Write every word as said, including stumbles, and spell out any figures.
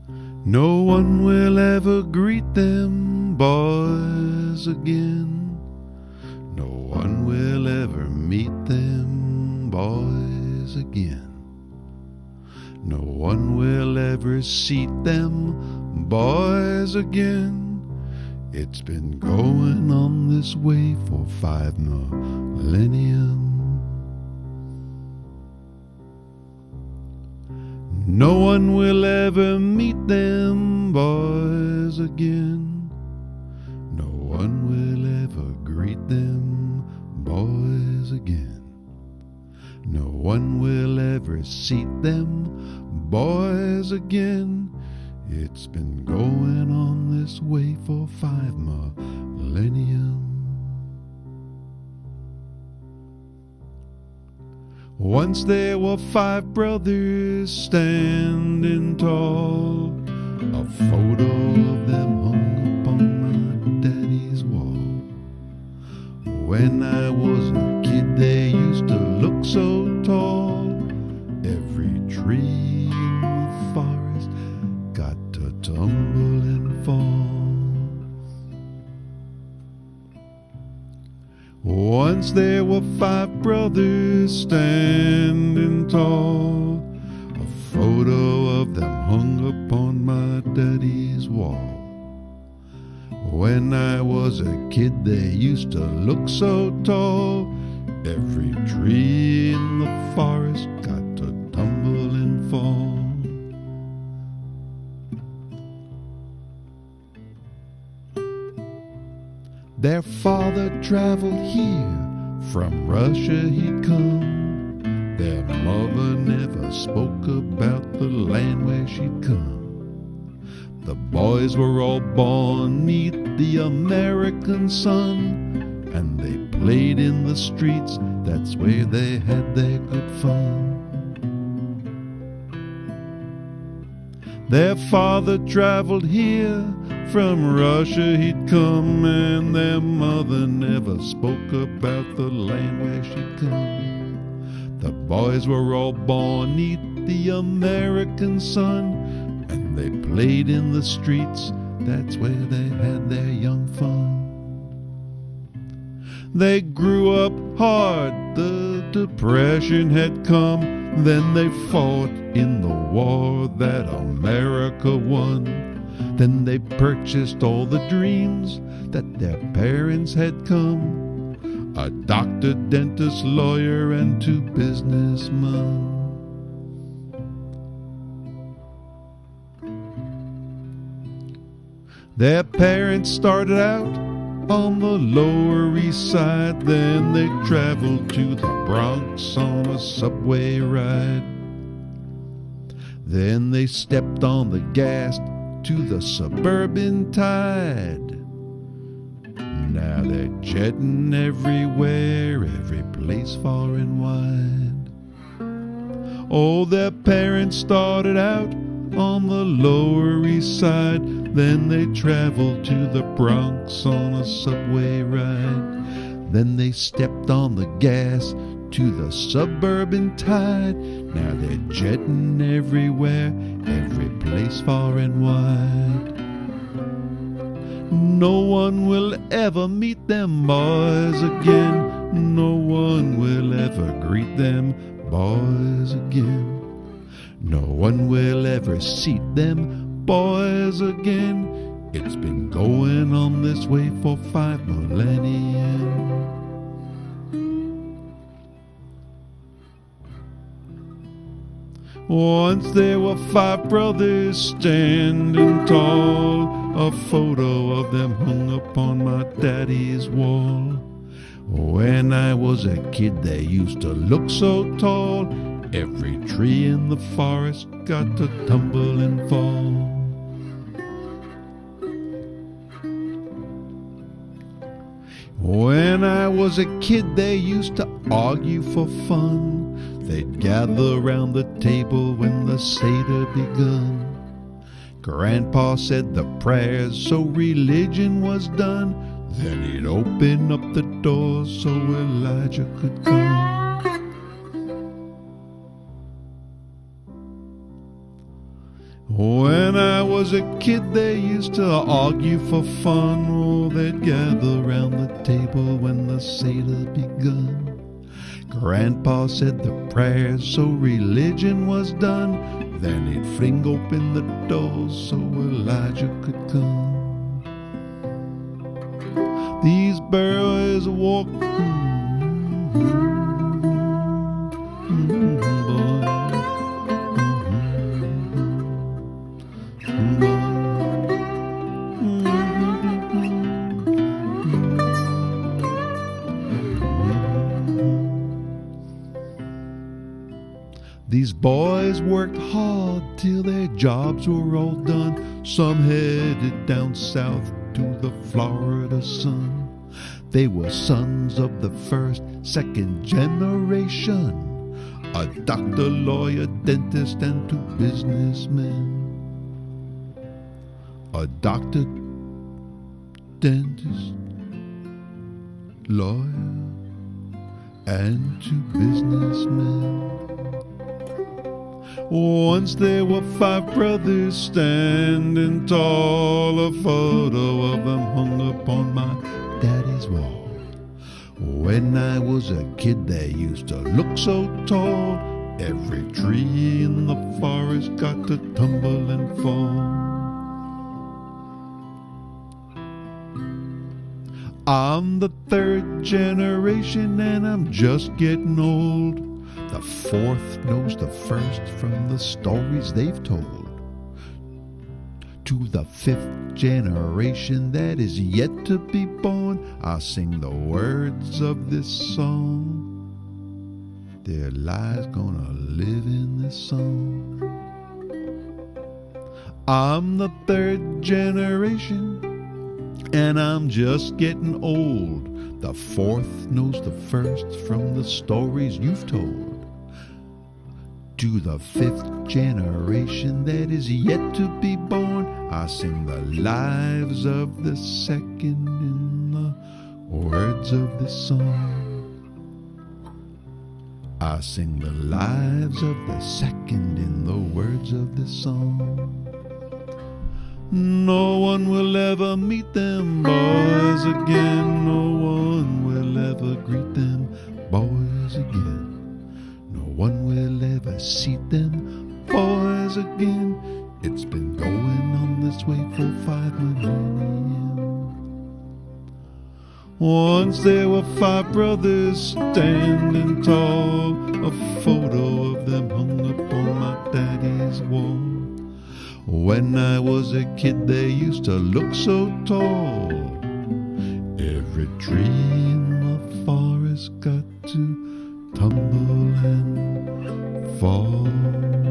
No one will ever greet them boys again. No one will ever meet them boys again. No one will ever seat them boys again. It's been going on this way for five millennium. No one will ever meet them boys again. No one will ever greet them boys again. No one will ever seat them boys again. It's been going on this way for five millennium. Once there were five brothers standing tall. A photo of them hung upon my daddy's wall. When I was a kid, they used to look so tall. Every tree in the forest got to tumble and fall. Once there were five brothers standing tall. A photo of them hung upon my daddy's wall. When I was a kid, they used to look so tall. Every tree in the forest got to tumble and fall. Their father traveled here, from Russia he'd come. Their mother never spoke about the land where she'd come. The boys were all born neath the American sun, and they played in the streets, that's where they had their good fun. Their father traveled here, from Russia he'd come, and their mother never spoke about the land where she'd come. The boys were all born neath the American sun, and they played in the streets, that's where they had their young fun. They grew up hard, the Depression had come, then they fought in the war that America won. Then they purchased all the dreams that their parents had come. A doctor, dentist, lawyer, and two businessmen. Their parents started out on the Lower East Side, then they traveled to the Bronx on a subway ride. Then they stepped on the gas to the suburban tide. Now they're jetting everywhere, every place far and wide. Oh, their parents started out on the Lower East Side, then they traveled to the Bronx on a subway ride. Then they stepped on the gas to the suburban tide. Now they're jetting everywhere, every place far and wide. No one will ever meet them boys again. No one will ever greet them boys again. No one will ever seat them boys again. It's been going on this way for five millennia. Once there were five brothers standing tall. A photo of them hung upon my daddy's wall. When I was a kid, they used to look so tall. Every tree in the forest got to tumble and fall. When I was a kid, they used to argue for fun. They'd gather round the table when the Seder begun. Grandpa said the prayers so religion was done. Then he'd open up the doors so Elijah could come. When I was a kid, they used to argue for fun. Oh, they'd gather round the table when the Seder begun. Grandpa said the prayers so religion was done. Then he'd fling open the doors so Elijah could come. These boys walk, mm-hmm, mm-hmm, boy. Mm-hmm, boy. These boys worked hard till their jobs were all done. Some headed down south to the Florida sun. They were sons of the first, second generation. A doctor, lawyer, dentist, and two businessmen. A doctor, dentist, lawyer, and two businessmen. Once there were five brothers standing tall. A photo of them hung upon my daddy's wall. When I was a kid, they used to look so tall. Every tree in the forest got to tumble and fall. I'm the third generation and I'm just getting old. The fourth knows the first from the stories they've told. To the fifth generation that is yet to be born, I sing the words of this song. Their lives gonna live in this song. I'm the third generation and I'm just getting old. The fourth knows the first from the stories you've told. To the fifth generation that is yet to be born, I sing the lives of the second in the words of this song. I sing the lives of the second in the words of this song. No one will ever meet them boys again. No one will ever greet them boys again. No one will ever see them boys again. It's been going on this way for five millennium. Once there were five brothers standing tall. A photo of them hung upon my daddy's wall. When I was a kid, they used to look so tall. Every tree in the forest got to tumble and fall.